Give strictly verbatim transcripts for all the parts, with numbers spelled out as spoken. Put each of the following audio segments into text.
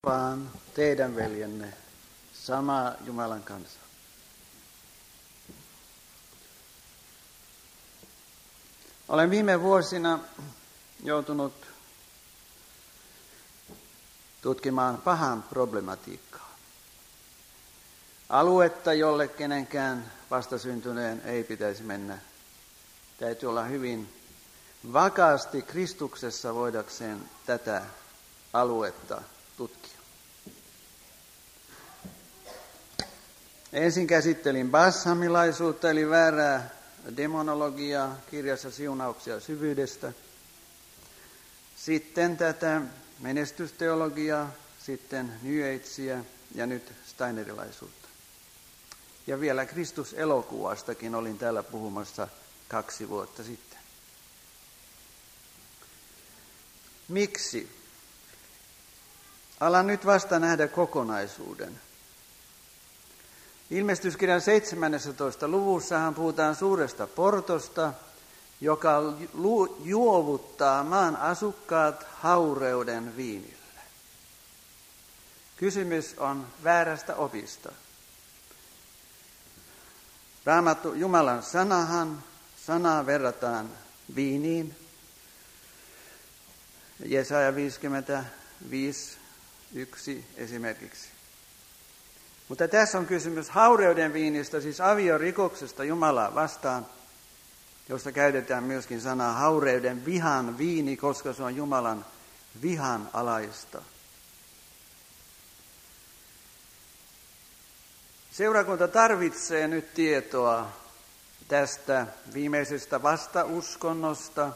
vaan teidän veljenne, sama Jumalan kansa. Olen viime vuosina joutunut tutkimaan pahan problematiikkaa. Aluetta, jolle kenenkään vastasyntyneen ei pitäisi mennä. Täytyy olla hyvin vakaasti Kristuksessa voidakseen tätä aluetta tutkia. Ensin käsittelin bassamilaisuutta eli väärää demonologiaa kirjassa Siunauksia syvyydestä. Sitten tätä menestysteologiaa, sitten New Agea ja nyt steinerilaisuutta. Ja vielä Kristus-elokuvastakin olin täällä puhumassa kaksi vuotta sitten. Miksi? Alan nyt vasta nähdä kokonaisuuden. Ilmestyskirjan seitsemännentoista luvussahan puhutaan suuresta portosta, joka juovuttaa maan asukkaat haureuden viinillä. Kysymys on väärästä opista. Raamattu Jumalan sanahan, sanaa verrataan viiniin. Jesaja viisikymmentäviisi yksi esimerkiksi. Mutta tässä on kysymys haureuden viinistä, siis aviorikoksesta Jumalaa vastaan, josta käytetään myöskin sanaa haureuden vihan viini, koska se on Jumalan vihan alaista. Seurakunta tarvitsee nyt tietoa tästä viimeisestä vastauskonnosta,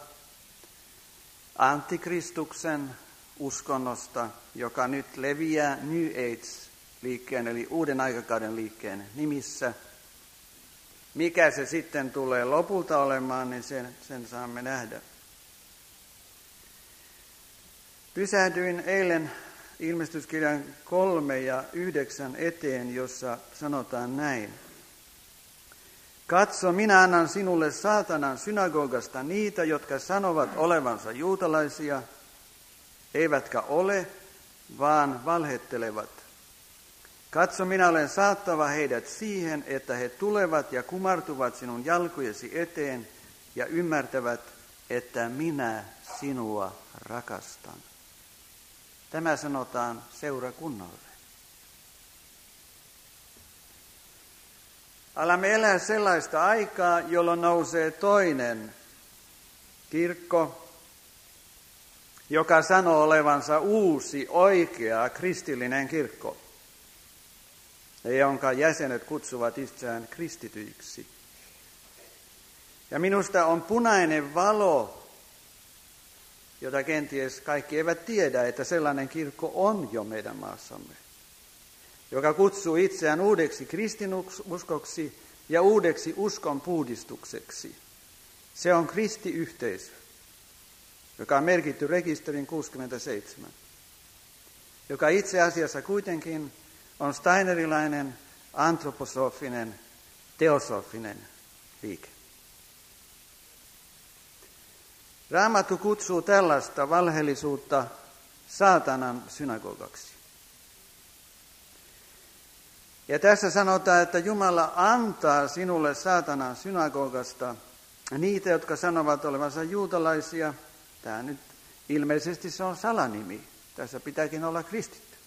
antikristuksen uskonnosta, joka nyt leviää New Age-liikkeen eli uuden aikakauden liikkeen nimissä. Mikä se sitten tulee lopulta olemaan, niin sen, sen saamme nähdä. Pysähdyin eilen ilmestyskirjan kolme ja yhdeksän eteen, jossa sanotaan näin. Katso, minä annan sinulle saatanan synagogasta niitä, jotka sanovat olevansa juutalaisia, eivätkä ole, vaan valhettelevat. Katso, minä olen saattava heidät siihen, että he tulevat ja kumartuvat sinun jalkojesi eteen ja ymmärtävät, että minä sinua rakastan. Tämä sanotaan seurakunnalle. Alamme elää sellaista aikaa, jolloin nousee toinen kirkko, joka sanoo olevansa uusi, oikea kristillinen kirkko, jonka jäsenet kutsuvat itseään kristityiksi. Ja minusta on punainen valo, jota kenties kaikki eivät tiedä, että sellainen kirkko on jo meidän maassamme, joka kutsuu itseään uudeksi kristinuskoksi ja uudeksi uskon puhdistukseksi. Se on kristiyhteisö, joka on merkitty rekisterin kuusikymmentäseitsemän, joka itse asiassa kuitenkin on steinerilainen, antroposofinen, teosofinen liike. Raamattu kutsuu tällaista valheellisuutta saatanan synagogaksi. Ja tässä sanotaan, että Jumala antaa sinulle saatanan synagogasta niitä, jotka sanovat olevansa juutalaisia. Tämä nyt ilmeisesti se on salanimi. Tässä pitääkin olla kristitty.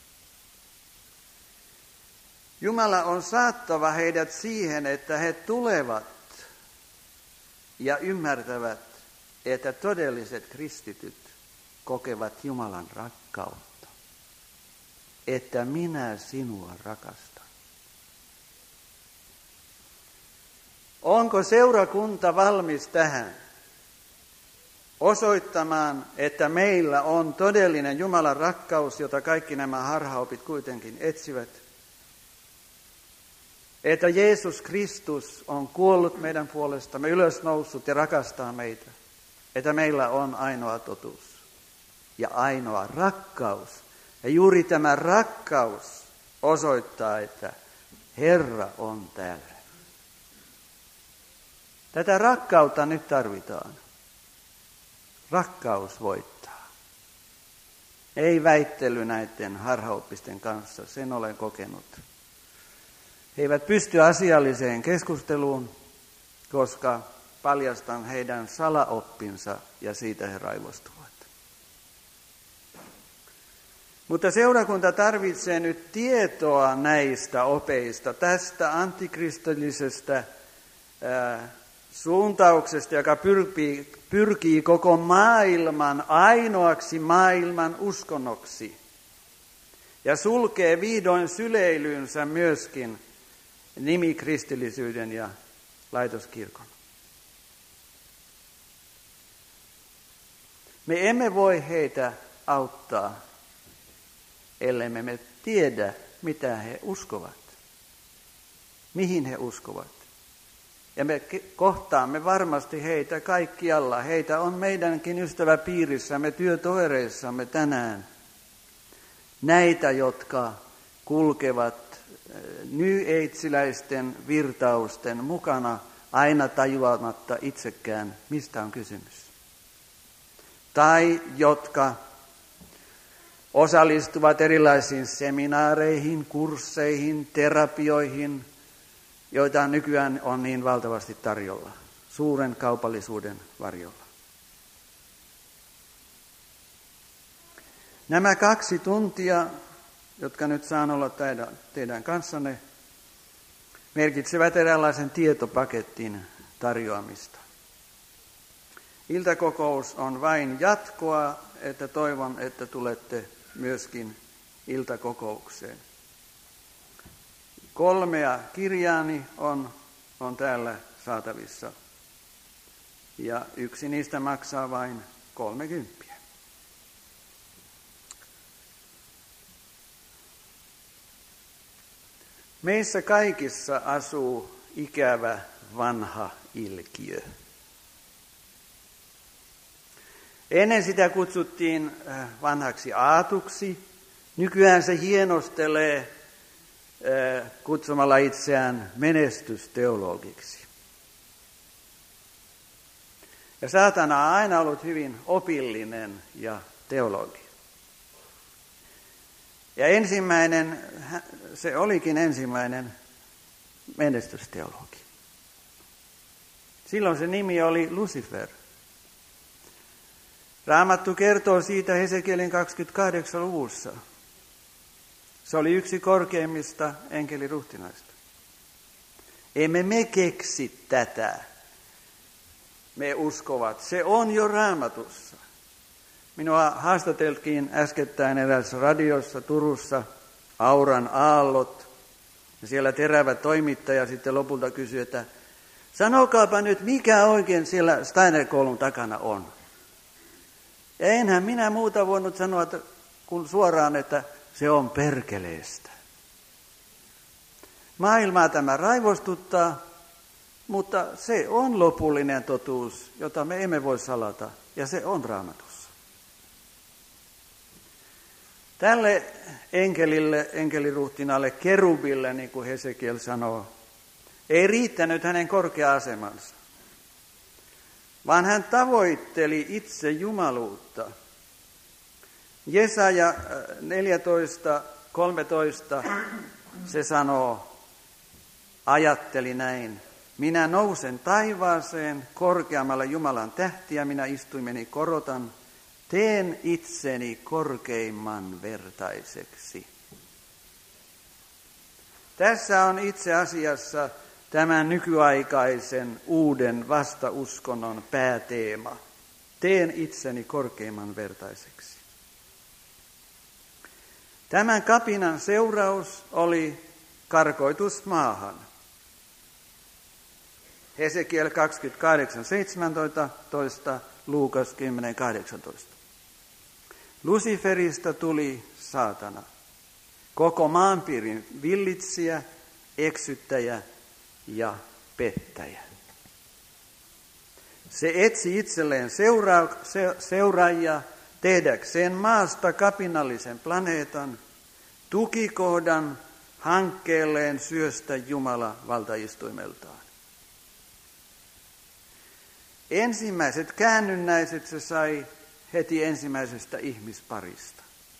Jumala on saattava heidät siihen, että he tulevat ja ymmärtävät, että todelliset kristityt kokevat Jumalan rakkautta. Että minä sinua rakastan. Onko seurakunta valmis tähän? Osoittamaan, että meillä on todellinen Jumalan rakkaus, jota kaikki nämä harhaopit kuitenkin etsivät. Että Jeesus Kristus on kuollut meidän puolestamme, ylösnoussut ja rakastaa meitä. Että meillä on ainoa totuus ja ainoa rakkaus. Ja juuri tämä rakkaus osoittaa, että Herra on täällä. Tätä rakkautta nyt tarvitaan. Rakkaus voittaa. Ei väittely näiden harhaoppisten kanssa, sen olen kokenut. He eivät pysty asialliseen keskusteluun, koska paljastan heidän salaoppinsa ja siitä he raivostuvat. Mutta seurakunta tarvitsee nyt tietoa näistä opeista, tästä antikristillisestä ää, suuntauksesta, joka pyrkii, pyrkii koko maailman ainoaksi maailman uskonnoksi ja sulkee vihdoin syleilynsä myöskin nimikristillisyyden ja laitoskirkon. Me emme voi heitä auttaa, ellei me tiedä, mitä he uskovat, mihin he uskovat. Ja me kohtaamme varmasti heitä kaikkialla. Heitä on meidänkin ystäväpiirissämme, työtovereissamme tänään. Näitä, jotka kulkevat New Ageiläisten virtausten mukana, aina tajuamatta itsekään, mistä on kysymys. Tai jotka osallistuvat erilaisiin seminaareihin, kursseihin, terapioihin, joita nykyään on niin valtavasti tarjolla, suuren kaupallisuuden varjolla. Nämä kaksi tuntia, jotka nyt saan olla teidän kanssanne, merkitsevät eräänlaisen tietopaketin tarjoamista. Iltakokous on vain jatkoa, että toivon, että tulette myöskin iltakokoukseen. Kolmea kirjaani on, on täällä saatavissa ja yksi niistä maksaa vain kolmekymppiä. Meissä kaikissa asuu ikävä vanha ilkiö. Ennen sitä kutsuttiin vanhaksi aatuksi. Nykyään se hienostelee kutsumalla itseään menestysteologiksi. Ja saatana on aina ollut hyvin opillinen ja teologi. Ja ensimmäinen, se olikin ensimmäinen menestysteologi. Silloin se nimi oli Lucifer. Raamattu kertoo siitä Hesekielin kaksikymmentäkahdeksan luvussa. Se oli yksi korkeimmista enkeliruhtinaista. Emme me keksi tätä. Me uskovat. Se on jo Raamatussa. Minua haastateltiin äskettäin eräässä radiossa Turussa, Auran aallot. Ja siellä terävä toimittaja sitten lopulta kysyi, että sanokaapa nyt, mikä oikein siellä Steiner-koulun takana on. Ja enhän minä muuta voinut sanoa että, kun suoraan, että se on perkeleestä. Maailmaa tämä raivostuttaa, mutta se on lopullinen totuus, jota me emme voi salata, ja se on Raamatussa. Tälle enkelille, enkeliruhtinaalle, kerubille, niin kuin Hesekiel sanoo, ei riittänyt hänen korkea asemansa, vaan hän tavoitteli itse jumaluutta. Jesaja neljätoista kolmetoista se sanoo, ajatteli näin, minä nousen taivaaseen korkeammalla Jumalan tähtiä, minä istuimeni korotan, teen itseni korkeimman vertaiseksi. Tässä on itse asiassa tämän nykyaikaisen uuden vastauskonnon pääteema. Teen itseni korkeimman vertaiseksi. Tämän kapinan seuraus oli karkoitus maahan. Hesekiel kaksikymmentäkahdeksan seitsemäntoista, Luukas kymmenen kahdeksantoista. Luciferista tuli saatana, koko maanpiirin villitsijä, eksyttäjä ja pettäjä. Se etsi itselleen seura- se- seuraajia tehdäkseen maasta kapinallisen planeetan, tukikohdan hankkeelleen syöstä Jumala valtaistuimeltaan. Ensimmäiset käännynnäiset se sai heti ensimmäisestä ihmisparista.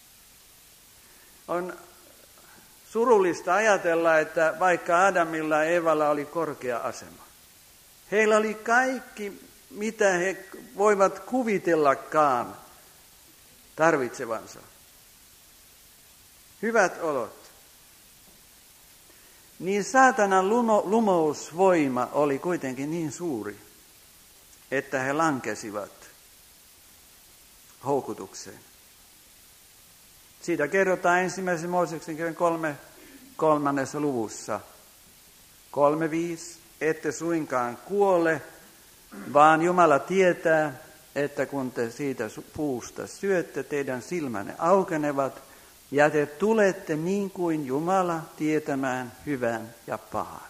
On surullista ajatella, että vaikka Adamilla ja Eevalla oli korkea asema, heillä oli kaikki, mitä he voivat kuvitellakaan tarvitsevansa. Hyvät olot. Niin saatanan lumo, lumousvoima oli kuitenkin niin suuri, että he lankesivat houkutukseen. Siitä kerrotaan ensimmäisen Mooseksen kirjan kolme, kolmannessa luvussa. Kolme viisi, ette suinkaan kuole, vaan Jumala tietää, että kun te siitä puusta syötte, teidän silmänne aukenevat, ja te tulette niin kuin Jumala tietämään hyvän ja pahan.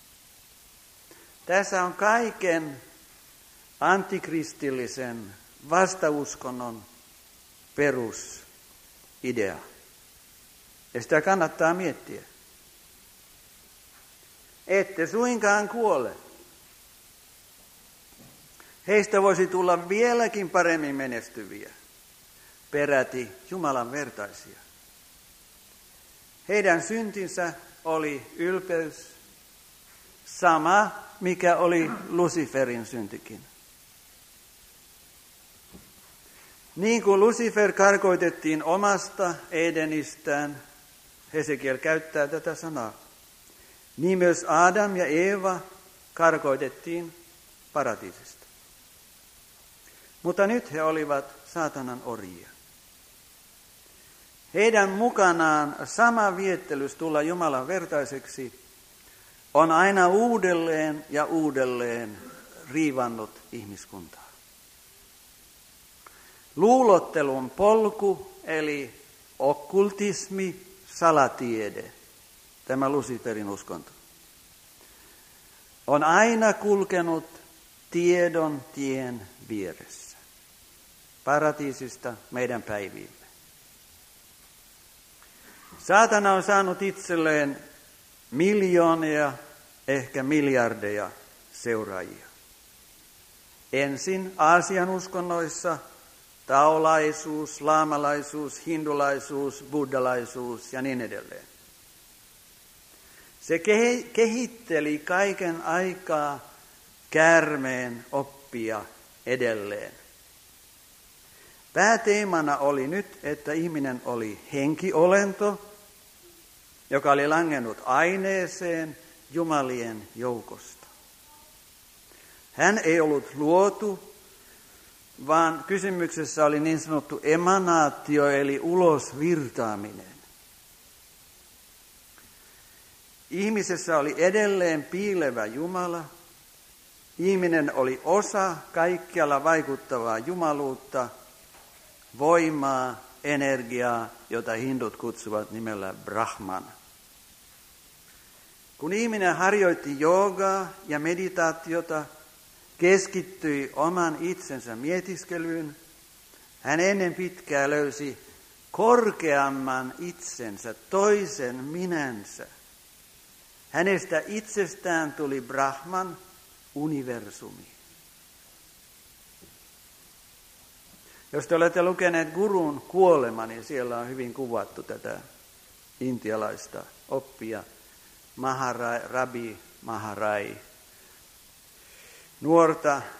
Tässä on kaiken antikristillisen vastauskonnon perusidea. Ja sitä kannattaa miettiä. Ette suinkaan kuole. Heistä voisi tulla vieläkin paremmin menestyviä, peräti Jumalan vertaisia. Heidän syntinsä oli ylpeys, sama mikä oli Luciferin syntikin. Niin kuin Lucifer karkoitettiin omasta Edenistään, Hesekiel käyttää tätä sanaa, niin myös Adam ja Eeva karkoitettiin paratiisista. Mutta nyt he olivat saatanan orjia. Heidän mukanaan sama viettelys tulla Jumalan vertaiseksi on aina uudelleen ja uudelleen riivannut ihmiskuntaa. Luulottelun polku, eli okkultismi, salatiede, tämä Luciferin uskonto, on aina kulkenut tiedon tien vieressä, paratiisista meidän päiviimme. Saatana on saanut itselleen miljoonia, ehkä miljardeja seuraajia. Ensin Aasian uskonnoissa taolaisuus, laamalaisuus, hindulaisuus, buddhalaisuus ja niin edelleen. Se kehitteli kaiken aikaa käärmeen oppia edelleen. Pääteemana oli nyt, että ihminen oli henkiolento, joka oli langennut aineeseen jumalien joukosta. Hän ei ollut luotu, vaan kysymyksessä oli niin sanottu emanaatio, eli ulosvirtaaminen. Ihmisessä oli edelleen piilevä Jumala. Ihminen oli osa kaikkialla vaikuttavaa jumaluutta, voimaa, energiaa, jota hindut kutsuvat nimellä Brahman. Kun ihminen harjoitti joogaa ja meditaatiota, keskittyi oman itsensä mietiskelyyn, hän ennen pitkää löysi korkeamman itsensä, toisen minänsä. Hänestä itsestään tuli Brahman, universumi. Jos te olette lukeneet Gurun kuolema, niin siellä on hyvin kuvattu tätä intialaista oppia, Maharai, Rabi Maharai. Nuorta äh,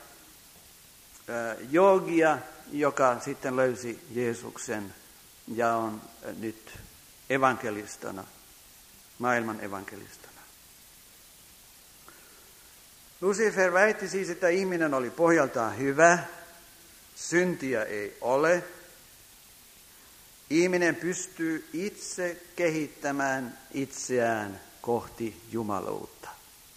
joogia, joka sitten löysi Jeesuksen ja on äh, nyt evankelistana, maailman evankelistana. Lucifer väitti siis, että ihminen oli pohjaltaan hyvä, syntiä ei ole. Ihminen pystyy itse kehittämään itseään kohti jumaluutta.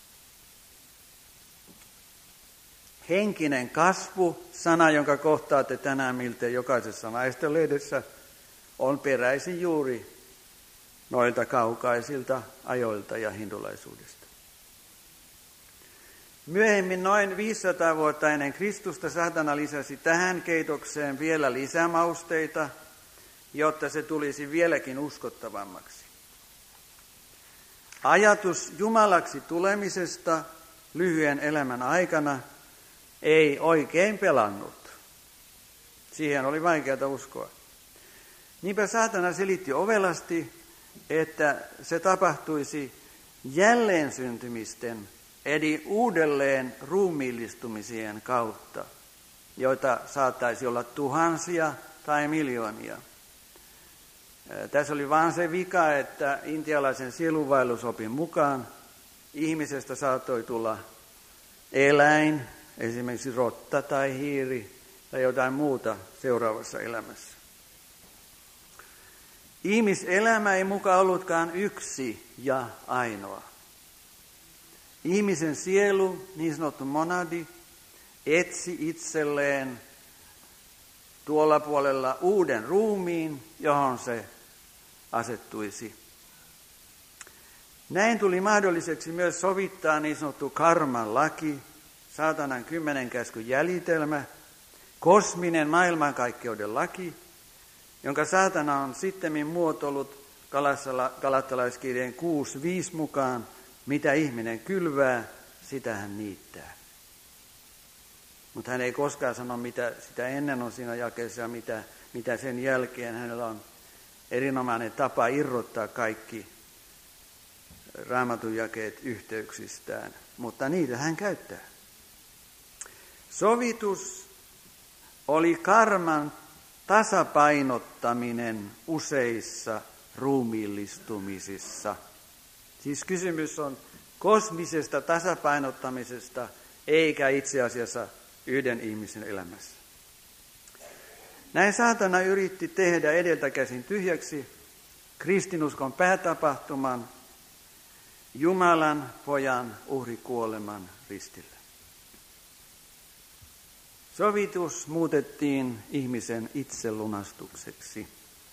Henkinen kasvu, sana, jonka kohtaatte tänään miltei jokaisessa väestölehdessä, on peräisin juuri noilta kaukaisilta ajoilta ja hindulaisuudesta. Myöhemmin noin viisisataa vuotta ennen Kristusta saatana lisäsi tähän keitokseen vielä lisämausteita, jotta se tulisi vieläkin uskottavammaksi. Ajatus jumalaksi tulemisesta lyhyen elämän aikana ei oikein pelannut. Siihen oli vaikeaa uskoa. Niinpä saatana selitti ovelasti, että se tapahtuisi jälleen syntymisten, eli uudelleen ruumiillistumisien kautta, joita saattaisi olla tuhansia tai miljoonia. Tässä oli vain se vika, että intialaisen sielunvaellusopin mukaan ihmisestä saattoi tulla eläin, esimerkiksi rotta tai hiiri tai jotain muuta seuraavassa elämässä. Ihmiselämä ei mukaan ollutkaan yksi ja ainoa. Ihmisen sielu, niin sanottu monadi, etsi itselleen tuolla puolella uuden ruumiin, johon se asettuisi. Näin tuli mahdolliseksi myös sovittaa niin sanottu karman laki, saatanan kymmenen käskyn jäljitelmä, kosminen maailmankaikkeuden laki, jonka saatana on sittemmin muotoillut Galattalaiskirjeen kuusi viisi mukaan, mitä ihminen kylvää, sitä hän niittää. Mutta hän ei koskaan sano, mitä sitä ennen on siinä jakeessa ja mitä, mitä sen jälkeen. Hänellä on erinomainen tapa irrottaa kaikki Raamatun jakeet yhteyksistään, mutta niitä hän käyttää. Sovitus oli karman tasapainottaminen useissa ruumiillistumisissa. Siis kysymys on kosmisesta tasapainottamisesta, eikä itse asiassa yhden ihmisen elämässä. Näin saatana yritti tehdä edeltäkäsin tyhjäksi kristinuskon päätapahtuman, Jumalan pojan uhrikuoleman ristillä. Sovitus muutettiin ihmisen itselunastukseksi.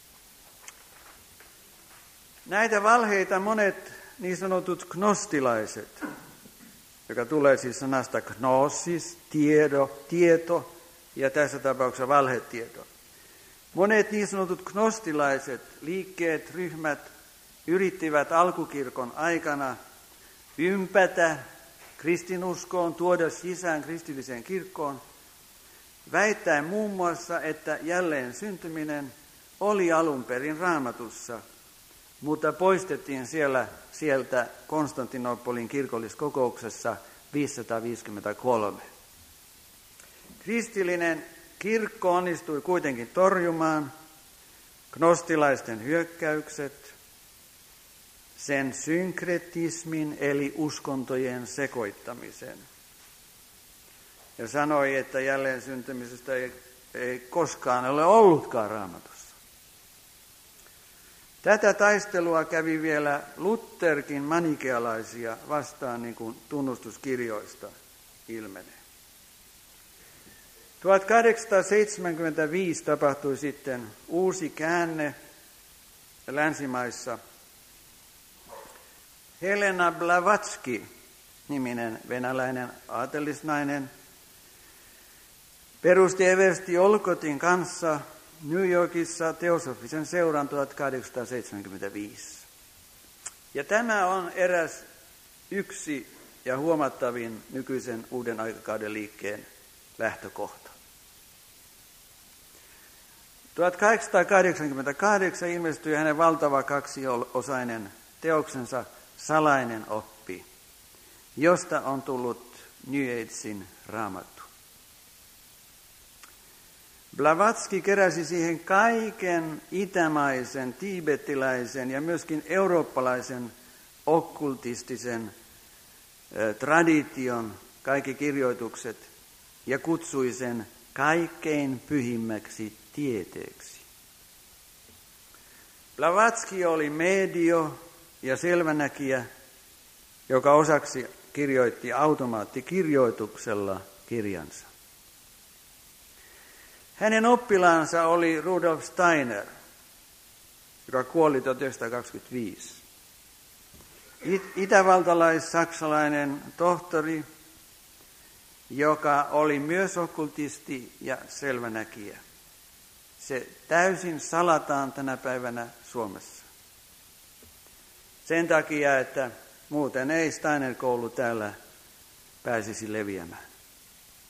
Näitä valheita monet niin sanotut gnostilaiset, joka tulee siis sanasta gnosis, tiedo, tieto ja tässä tapauksessa valhetieto. Monet niin sanotut gnostilaiset liikkeet, ryhmät yrittivät alkukirkon aikana ympätä kristinuskoon, tuoda sisään kristilliseen kirkkoon, väittäen muun muassa, että jälleen syntyminen oli alun perin Raamatussa, mutta poistettiin siellä, sieltä Konstantinopolin kirkolliskokouksessa viisisataaviisikymmentäkolme. Kristillinen kirkko onnistui kuitenkin torjumaan gnostilaisten hyökkäykset, sen synkretismin eli uskontojen sekoittamisen. Ja sanoi, että jälleen syntymisestä ei, ei koskaan ole ollutkaan Raamatussa. Tätä taistelua kävi vielä Lutherkin manikealaisia vastaan, niin kuin tunnustuskirjoista ilmenee. tuhatkahdeksansataaseitsemänkymmentäviisi tapahtui sitten uusi käänne länsimaissa. Helena Blavatsky, niminen venäläinen aatelisnainen, perusti eversti Olcotin kanssa New Yorkissa teosofisen seuran tuhatkahdeksansataaseitsemänkymmentäviisi. Ja tämä on eräs yksi ja huomattavin nykyisen uuden aikakauden liikkeen lähtökohta. tuhatkahdeksansataakahdeksankymmentäkahdeksan ilmestyi hänen valtava kaksiosainen teoksensa Salainen oppi, josta on tullut New Agein raamattu. Blavatsky keräsi siihen kaiken itämaisen, tiibetiläisen ja myöskin eurooppalaisen okkultistisen eh, tradition, kaikki kirjoitukset, ja kutsui sen kaikkein pyhimmäksi tieteeksi. Blavatsky oli medio ja selvänäkijä, joka osaksi kirjoitti automaattikirjoituksella kirjansa. Hänen oppilaansa oli Rudolf Steiner, joka kuoli tuhatyhdeksänsataakaksikymmentäviisi. Itävaltalais-saksalainen tohtori, joka oli myös okkultisti ja selvänäkijä. Se täysin salataan tänä päivänä Suomessa. Sen takia, että muuten ei Steiner-koulu täällä pääsisi leviämään.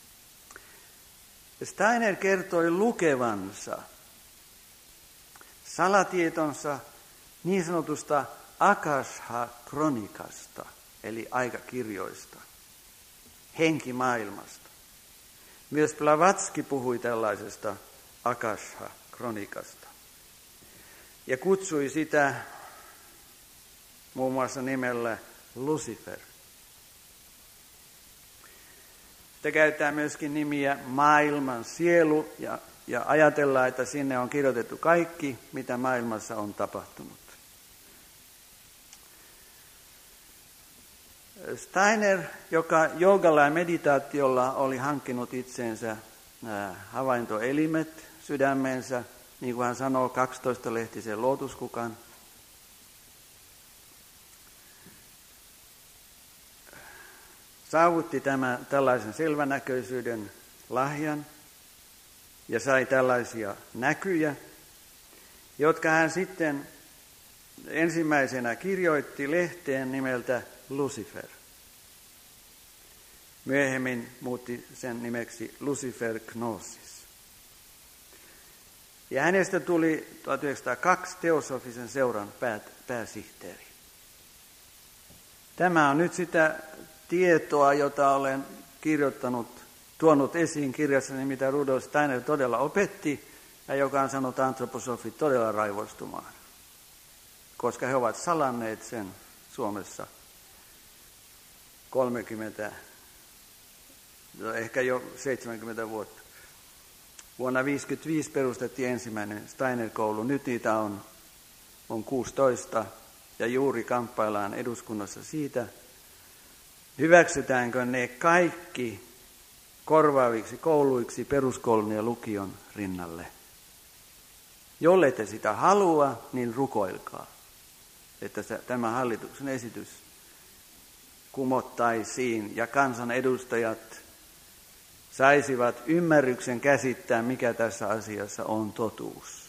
Steiner kertoi lukevansa salatietonsa niin sanotusta akasha-kronikasta, eli aikakirjoista, henkimaailmasta. Myös Blavatsky puhui tällaisesta akasha-kronikasta ja kutsui sitä muun muassa nimellä Lucifer. Sitä käytetään myöskin nimiä maailman sielu ja, ja ajatellaan, että sinne on kirjoitettu kaikki, mitä maailmassa on tapahtunut. Steiner, joka joogalla ja meditaatiolla oli hankkinut itseensä havaintoelimet sydämensä, niin kuin hän sanoo kaksitoista-lehtisen lootuskukan, saavutti tämä, tällaisen selvänäköisyyden lahjan ja sai tällaisia näkyjä, jotka hän sitten ensimmäisenä kirjoitti lehteen nimeltä Lucifer. Myöhemmin muutti sen nimeksi Lucifer Gnosis. Ja hänestä tuli tuhatyhdeksänsataakaksi teosofisen seuran pää, pääsihteeri. Tämä on nyt sitä tietoa, jota olen kirjoittanut, tuonut esiin kirjassani, mitä Rudolf Steiner todella opetti, ja joka on sanonut antroposofit todella raivostumaan, koska he ovat salanneet sen Suomessa kolmekymmentä, ehkä jo seitsemänkymmentä vuotta. Vuonna tuhatyhdeksänsataaviisikymmentäviisi perustettiin ensimmäinen Steiner-koulu. Nyt niitä on, on kuusitoista ja juuri kamppaillaan eduskunnassa siitä, hyväksytäänkö ne kaikki korvaaviksi kouluiksi peruskoulun ja lukion rinnalle. Jollei te sitä halua, niin rukoilkaa, että tämä hallituksen esitys kumottaisiin ja kansanedustajat saisivat ymmärryksen käsittää, mikä tässä asiassa on totuus.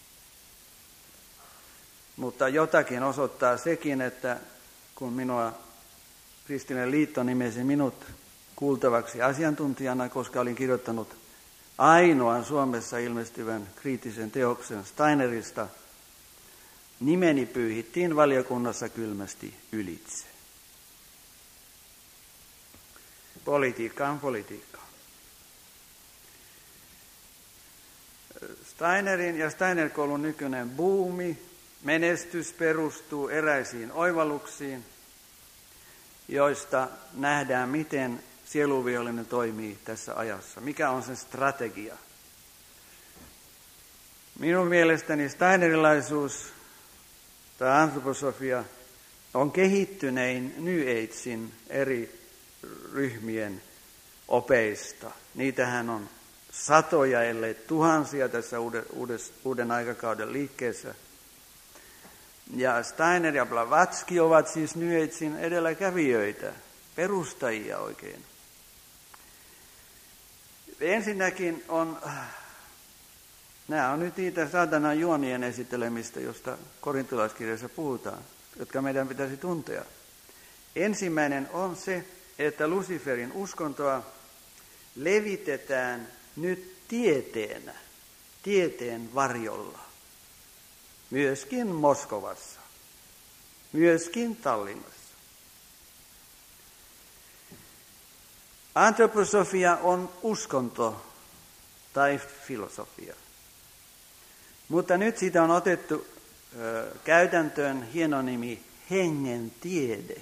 Mutta jotakin osoittaa sekin, että kun minua Kristillinen liitto nimesi minut kuultavaksi asiantuntijana, koska olin kirjoittanut ainoan Suomessa ilmestyvän kriittisen teoksen Steinerista, nimeni pyyhittiin valiokunnassa kylmästi ylitse. Politiikka on politiikkaa. Steinerin ja Steiner-koulun nykyinen buumi, menestys perustuu eräisiin oivalluksiin, joista nähdään, miten sieluvihollinen toimii tässä ajassa. Mikä on sen strategia? Minun mielestäni steinerilaisuus tai antroposofia on kehittynein New Agein eri ryhmien opeista. Niitähän on satoja, ellei tuhansia tässä uuden, uuden aikakauden liikkeessä. Ja Steiner ja Blavatsky ovat siis New Agein edelläkävijöitä, perustajia oikein. Ensinnäkin on, nämä on nyt niitä saatanan juonien esittelemistä, josta korintolaiskirjassa puhutaan, jotka meidän pitäisi tuntea. Ensimmäinen on se, että Luciferin uskontoa levitetään nyt tieteenä, tieteen varjolla. Myöskin Moskovassa, myöskin Tallinnassa. Antroposofia on uskonto tai filosofia. Mutta nyt siitä on otettu ö, käytäntöön hieno nimi hengen tiede.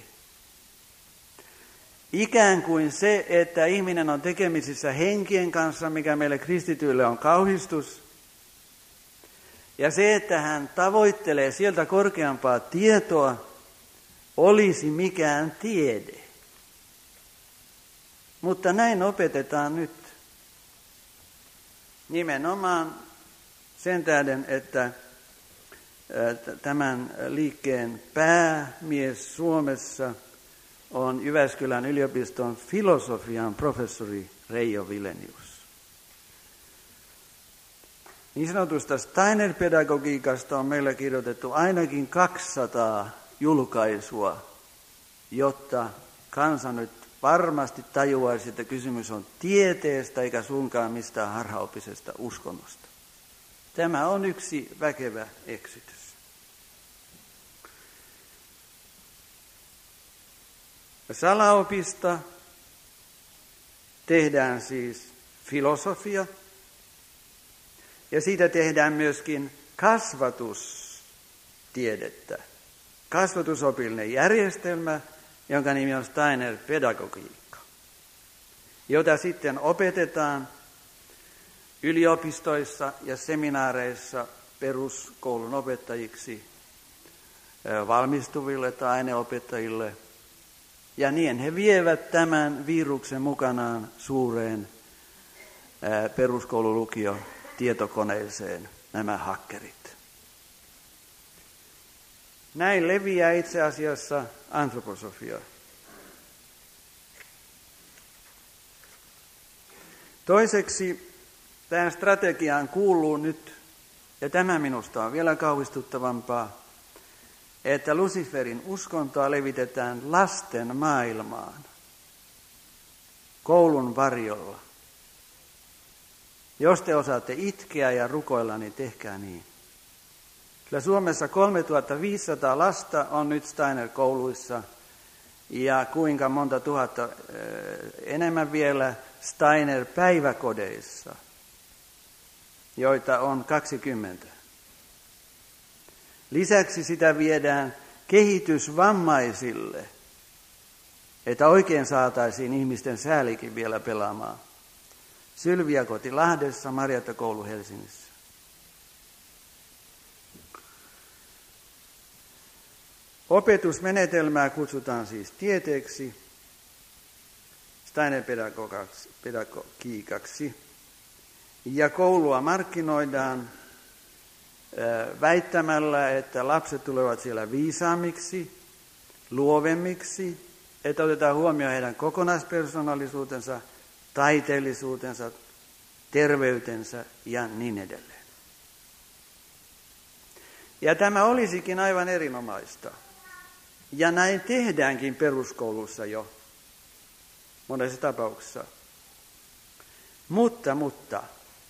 Ikään kuin se, että ihminen on tekemisissä henkien kanssa, mikä meille kristityille on kauhistus. Ja se, että hän tavoittelee sieltä korkeampaa tietoa, olisi mikään tiede. Mutta näin opetetaan nyt. Nimenomaan sen tähden, että tämän liikkeen päämies Suomessa on Jyväskylän yliopiston filosofian professori Reijo Vilenius. Niin sanotusta Steiner-pedagogiikasta on meillä kirjoitettu ainakin kaksisataa julkaisua, jotta kansa nyt varmasti tajuaisi, että kysymys on tieteestä eikä suinkaan mistään harhaoppisesta uskonnosta. Tämä on yksi väkevä eksytys. Salaopista tehdään siis filosofia ja siitä tehdään myöskin kasvatustiedettä, kasvatusopillinen järjestelmä, jonka nimi on Steiner pedagogiikka, jota sitten opetetaan yliopistoissa ja seminaareissa peruskoulun opettajiksi valmistuville tai aineopettajille. Ja niin he vievät tämän viruksen mukanaan suureen peruskoululukio tietokoneeseen, nämä hakkerit. Näin leviää itse asiassa antroposofia. Toiseksi tähän strategiaan kuuluu nyt, ja tämä minusta on vielä kauhistuttavampaa, että Luciferin uskontoa levitetään lasten maailmaan, koulun varjolla. Jos te osaatte itkeä ja rukoilla, niin tehkää niin. Kyllä Suomessa kolmetuhattaviisisataa lasta on nyt Steiner-kouluissa, ja kuinka monta tuhatta enemmän vielä Steiner-päiväkodeissa, joita on kaksikymmentä. Lisäksi sitä viedään kehitysvammaisille, että oikein saataisiin ihmisten säälikin vielä pelaamaan. Sylviakoti Lahdessa, Marjatta koulu Helsingissä. Opetusmenetelmää kutsutaan siis tieteeksi, Steiner pedagogiikaksi, ja koulua markkinoidaan väittämällä, että lapset tulevat siellä viisaammiksi, luovemmiksi, että otetaan huomioon heidän kokonaispersonaalisuutensa, taiteellisuutensa, terveytensä ja niin edelleen. Ja tämä olisikin aivan erinomaista. Ja näin tehdäänkin peruskoulussa jo monessa tapauksessa. Mutta, mutta,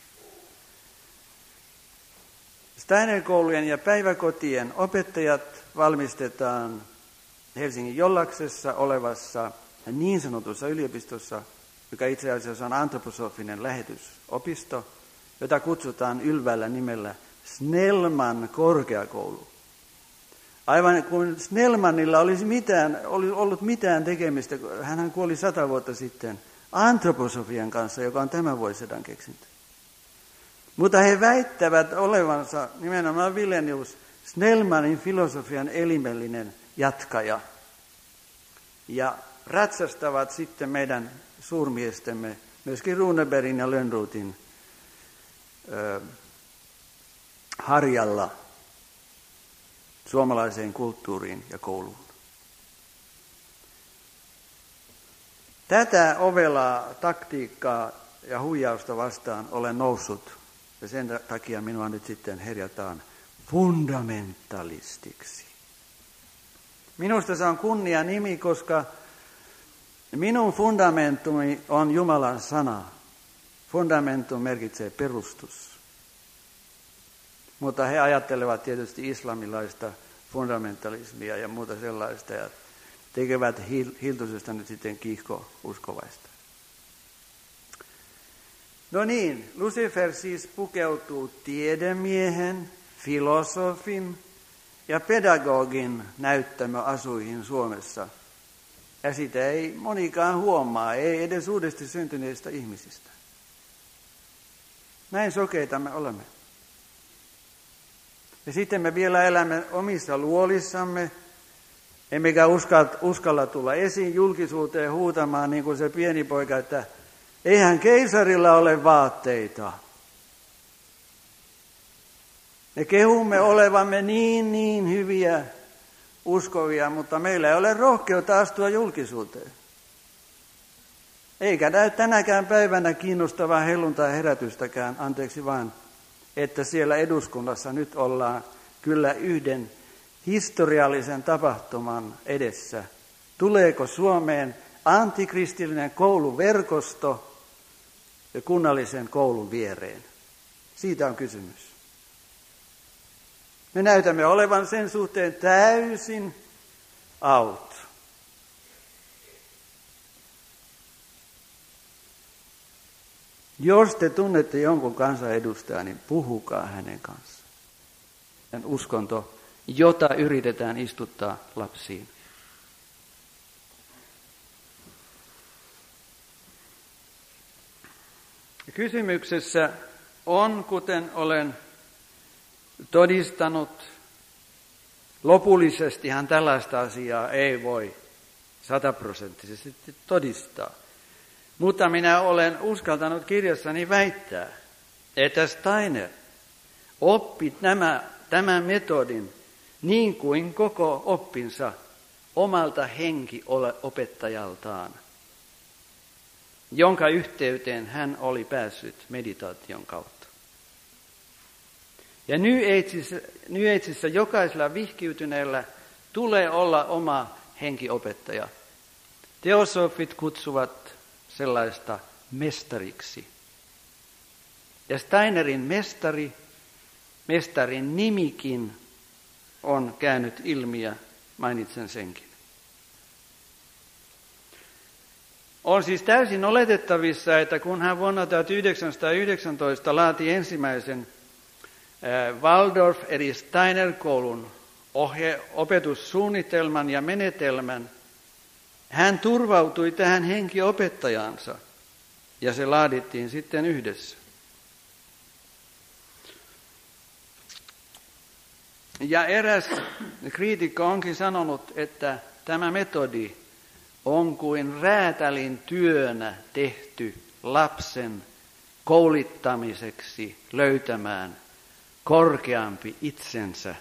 Steiner-koulujen ja päiväkotien opettajat valmistetaan Helsingin Jollaksessa olevassa niin sanotussa yliopistossa, joka itse asiassa on antroposofinen lähetysopisto, jota kutsutaan ylvällä nimellä Snellman korkeakoulu. Aivan kuin Snellmanilla olisi mitään, olisi ollut mitään tekemistä, hän kuoli sata vuotta sitten, antroposofian kanssa, joka on tämän vuosisadan keksintö. Mutta he väittävät olevansa nimenomaan Willenius Snellmanin filosofian elimellinen jatkaja. Ja ratsastavat sitten meidän suurmiestemme, myöskin Runebergin ja Lönnrotin ö, harjalla suomalaiseen kulttuuriin ja kouluun. Tätä ovelaa taktiikkaa ja huijausta vastaan olen noussut, ja sen takia minua nyt sitten herjataan fundamentalistiksi. Minusta se on kunnia nimi, koska minun fundamentumi on Jumalan sana. Fundamentum merkitsee perustus. Mutta he ajattelevat tietysti islamilaista fundamentalismia ja muuta sellaista ja tekevät Hiltusesta nyt sitten kiihko-uskovaista. No niin, Lucifer siis pukeutuu tiedemiehen, filosofin ja pedagogin näyttämöasuihin Suomessa. Ja sitä ei monikaan huomaa, ei edes uudesti syntyneistä ihmisistä. Näin sokeita me olemme. Ja sitten me vielä elämme omissa luolissamme, emmekä uskalla tulla esiin julkisuuteen huutamaan niin kuin se pieni poika, että eihän keisarilla ole vaatteita. Me kehumme olevamme niin, niin hyviä uskovia, mutta meillä ei ole rohkeutta astua julkisuuteen. Eikä näy tänäkään päivänä kiinnostavaa helluntai herätystäkään, anteeksi vaan, että siellä eduskunnassa nyt ollaan kyllä yhden historiallisen tapahtuman edessä. Tuleeko Suomeen antikristillinen kouluverkosto ja kunnallisen koulun viereen? Siitä on kysymys. Me näytämme olevan sen suhteen täysin out. Jos te tunnette jonkun kansanedustajan, niin puhukaa hänen kanssaan. Sen uskonto, jota yritetään istuttaa lapsiin. Kysymyksessä on, kuten olen todistanut, lopullisestihan tällaista asiaa ei voi sataprosenttisesti todistaa. Mutta minä olen uskaltanut kirjassani väittää, että Steiner oppi nämä, tämän metodin niin kuin koko oppinsa omalta henkiopettajaltaan, jonka yhteyteen hän oli päässyt meditaation kautta. Ja New Ageissa, New Ageissa jokaisella vihkiytyneellä tulee olla oma henkiopettaja. Teosofit kutsuvat sellaista mestariksi. Ja Steinerin mestari, mestarin nimikin on käynyt ilmi ja mainitsen senkin. On siis täysin oletettavissa, että kun hän vuonna tuhatyhdeksänsataayhdeksäntoista laati ensimmäisen Waldorf eli Steiner-koulun ohje, opetussuunnitelman ja menetelmän, hän turvautui tähän henkiopettajaansa ja se laadittiin sitten yhdessä. Ja eräs kriitikko onkin sanonut, että tämä metodi on kuin räätälin työnä tehty lapsen koulittamiseksi löytämään korkeampi itsensä.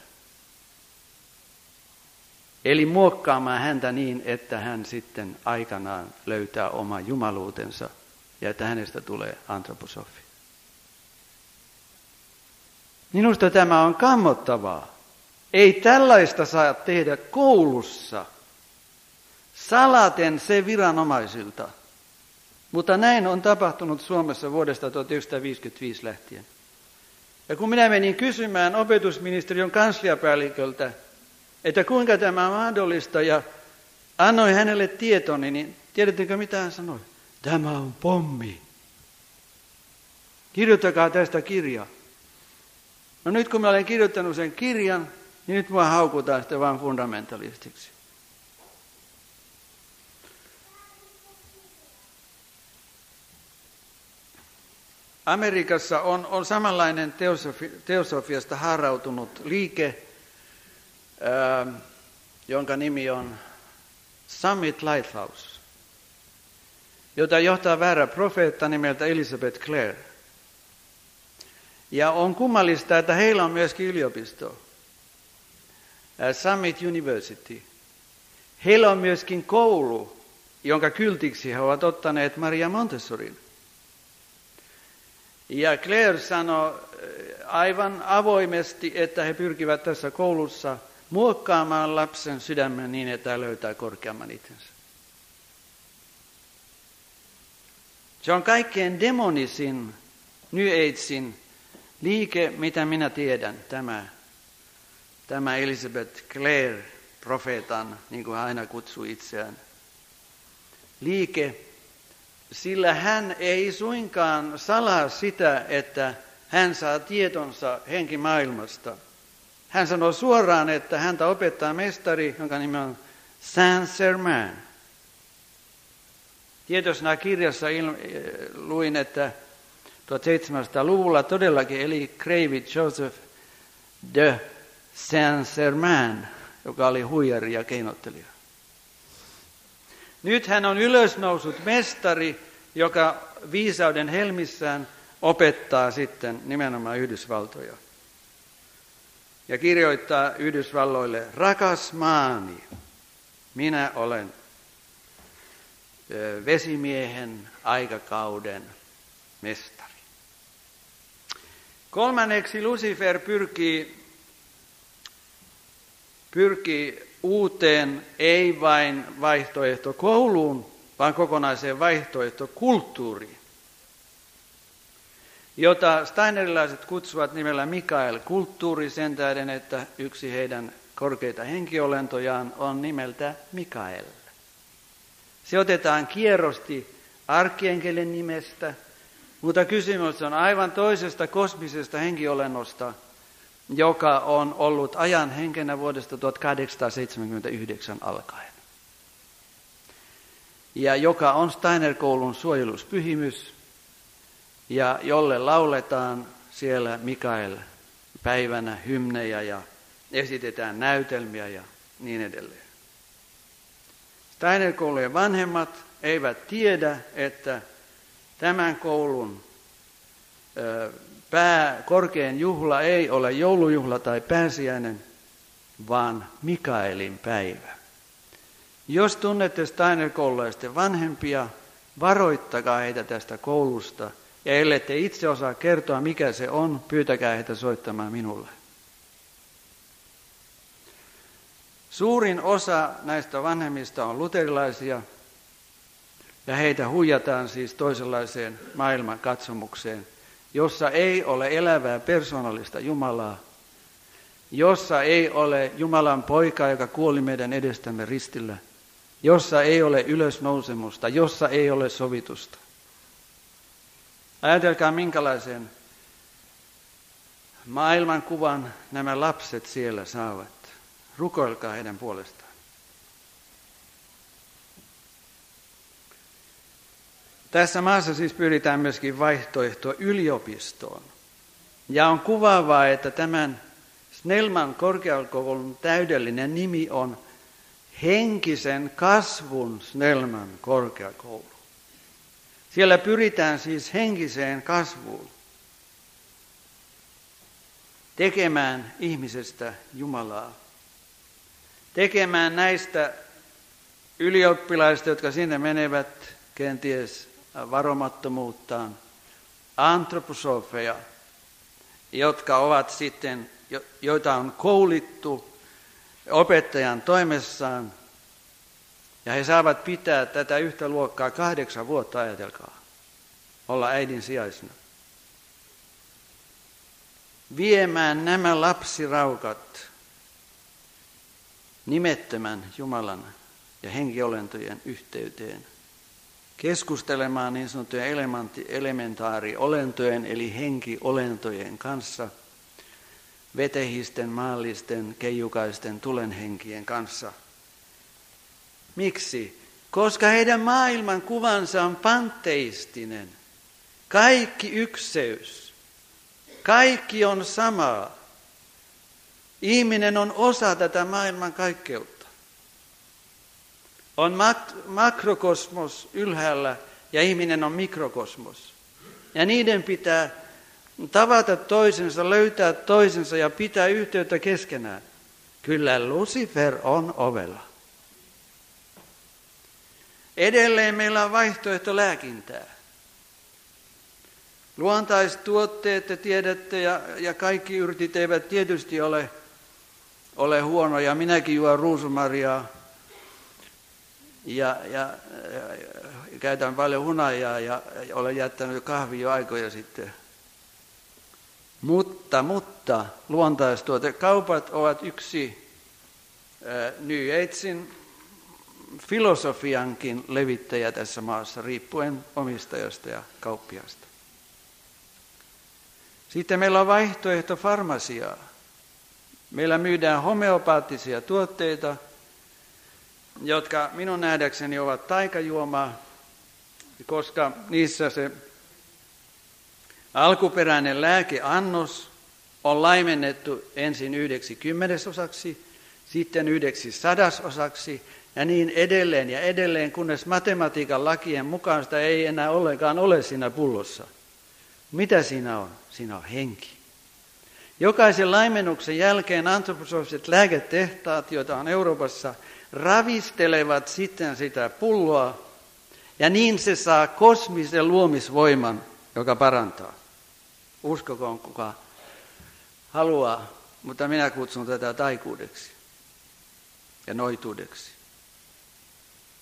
Eli muokkaamaan häntä niin, että hän sitten aikanaan löytää oman jumaluutensa ja että hänestä tulee antroposofi. Minusta tämä on kammottavaa. Ei tällaista saa tehdä koulussa, salaten se viranomaisilta. Mutta näin on tapahtunut Suomessa vuodesta tuhatyhdeksänsataaviisikymmentäviisi lähtien. Ja kun minä menin kysymään opetusministeriön kansliapäälliköltä, että kuinka tämä on mahdollista, ja annoin hänelle tietoni, niin tiedättekö mitä hän sanoi? Tämä on pommi. Kirjoittakaa tästä kirja. No nyt kun mä olen kirjoittanut sen kirjan, niin nyt mua haukutaan sitten vain fundamentalistiksi. Amerikassa on, on samanlainen teosofi, teosofiasta harrautunut liike, ää, jonka nimi on Summit Lighthouse, jota johtaa väärä profeetta nimeltä Elizabeth Clare. Ja on kummallista, että heillä on myöskin yliopisto, ää, Summit University. Heillä on myöskin koulu, jonka kyltiksi he ovat ottaneet Maria Montessorin. Ja Clare sanoi aivan avoimesti, että he pyrkivät tässä koulussa muokkaamaan lapsen sydämen niin, että hän löytää korkeamman itsensä. Se on kaikkein demonisin New Agein liike, mitä minä tiedän, tämä, tämä Elizabeth Clare, profeetan, niin kuin hän aina kutsui itseään, liike. Sillä hän ei suinkaan salaa sitä, että hän saa tietonsa henkimaailmasta. Hän sanoo suoraan, että häntä opettaa mestari, jonka nimi on Saint-Germain. Tietoisena kirjassa luin, että tuhatseitsemänsataaluvulla todellakin eli kreivi Joseph de Saint-Germain, joka oli huijari ja keinottelija. Nyt hän on ylösnousut mestari, joka viisauden helmissään opettaa sitten nimenomaan Yhdysvaltoja. Ja kirjoittaa Yhdysvalloille, rakas maani, minä olen vesimiehen aikakauden mestari. Kolmanneksi Lucifer pyrkii, pyrkii uuteen, ei vain vaihtoehtokouluun, vaan kokonaiseen vaihtoehtokulttuuriin. jota steinerilaiset kutsuvat nimellä Mikael-kulttuuri sen tähden, että yksi heidän korkeita henkiolentojaan on nimeltä Mikael. Se otetaan kierrosti arkkienkelen nimestä, mutta kysymys on aivan toisesta kosmisesta henkiolennosta, joka on ollut ajan henkenä vuodesta tuhatkahdeksansataaseitsemänkymmentäyhdeksän alkaen. Ja joka on Steiner-koulun suojeluspyhimys, ja jolle lauletaan siellä Mikael-päivänä hymnejä ja esitetään näytelmiä ja niin edelleen. Steiner-koulujen vanhemmat eivät tiedä, että tämän koulun pää, korkein juhla ei ole joulujuhla tai pääsiäinen, vaan Mikaelin päivä. Jos tunnette Steiner-koululaisten vanhempia, varoittakaa heitä tästä koulusta, ja ellette itse osaa kertoa, mikä se on, pyytäkää heitä soittamaan minulle. Suurin osa näistä vanhemmista on luterilaisia, ja heitä huijataan siis toisenlaiseen maailmankatsomukseen, jossa ei ole elävää persoonallista Jumalaa, jossa ei ole Jumalan poikaa, joka kuoli meidän edestämme ristillä, jossa ei ole ylösnousemusta, jossa ei ole sovitusta. Ajatelkaa, minkälaisen maailmankuvan nämä lapset siellä saavat. Rukoilkaa heidän puolestaan. Tässä maassa siis pyritään myöskin vaihtoehto yliopistoon. Ja on kuvaavaa, että tämän Snellman korkeakoulun täydellinen nimi on Henkisen kasvun Snellman korkeakoulu. Siellä pyritään siis henkiseen kasvuun, tekemään ihmisestä Jumalaa, tekemään näistä ylioppilaista, jotka sinne menevät kenties varomattomuuttaan, antroposofeja, jotka ovat sitten, joita on koulittu opettajan toimessaan, ja he saavat pitää tätä yhtä luokkaa kahdeksan vuotta, ajatelkaa, olla äidin sijaisena. Viemään nämä lapsiraukat nimettömän Jumalan ja henkiolentojen yhteyteen, keskustelemaan niin sanottujen elementaariolentojen eli henkiolentojen kanssa, vetehisten, maallisten, keijukaisten, tulenhenkien kanssa. Miksi? Koska heidän maailman kuvansa on panteistinen. Kaikki ykseys. Kaikki on samaa. Ihminen on osa tätä maailman kaikkeutta. On mak- makrokosmos ylhäällä ja ihminen on mikrokosmos. Ja niiden pitää tavata toisensa, löytää toisensa ja pitää yhteyttä keskenään. Kyllä Lucifer on ovella. Edelleen meillä on vaihtoehto lääkintää. Luontaistuotteet, te tiedätte, ja, ja kaikki yrtit eivät tietysti ole, ole huonoja. Minäkin juon ruusumarjaa ja, ja, ja, ja käytän paljon hunajaa ja, ja olen jättänyt kahvia jo aikoja sitten. Mutta, mutta luontaistuotekaupat ovat yksi äh, New Agein filosofiankin levittäjä tässä maassa, riippuen omistajasta ja kauppiasta. Sitten meillä on vaihtoehto farmasiaa. Meillä myydään homeopaattisia tuotteita, jotka minun nähdäkseni ovat taikajuomaa, koska niissä se alkuperäinen lääkeannos on laimennettu ensin yhdeksi kymmenesosaksi, sitten yhdeksi sadasosaksi ja niin edelleen ja edelleen, kunnes matematiikan lakien mukaan sitä ei enää ollenkaan ole siinä pullossa. Mitä siinä on? Siinä on henki. Jokaisen laimennuksen jälkeen antroposofiset lääketehtaat, joita on Euroopassa, ravistelevat sitten sitä pulloa, ja niin se saa kosmisen luomisvoiman, joka parantaa. Uskokoon kuka haluaa, mutta minä kutsun tätä taikuudeksi ja noituudeksi.